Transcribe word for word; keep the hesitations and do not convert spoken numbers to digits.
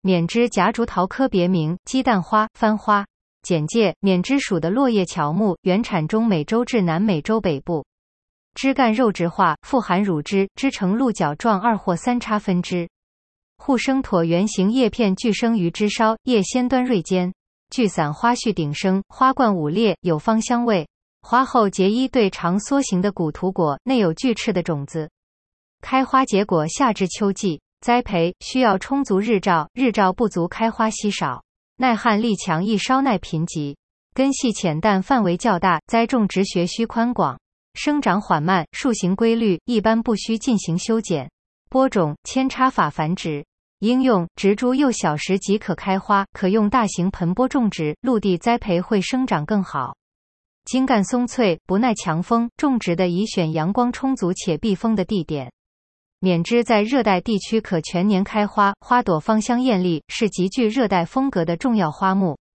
缅枝夹竹桃科别名：鸡蛋花、番花。简介：缅枝属的落叶乔木，原产中美洲至南美洲北部。枝干肉质化，富含乳汁，枝呈鹿角状二或三叉分枝。互生椭圆形叶片聚生于枝梢，叶先端锐尖，聚散花序顶生，花冠五裂，有芳香味。花后结一对长梭形的古土果，内有锯翅的种子。开花结果夏至秋季。栽培需要充足日照，日照不足开花稀少。耐旱力强，易稍耐贫瘠。根系浅淡，范围较大，栽种植学须宽广。生长缓慢，树形规律，一般不需进行修剪。播种扦插法繁殖。应用植株幼小时即可开花，可用大型盆钵种植，陆地栽培会生长更好。茎干松脆，不耐强风，种植的宜选阳光充足且避风的地点。缅枝在热带地区可全年开花，花朵芳香艳丽，是极具热带风格的重要花木。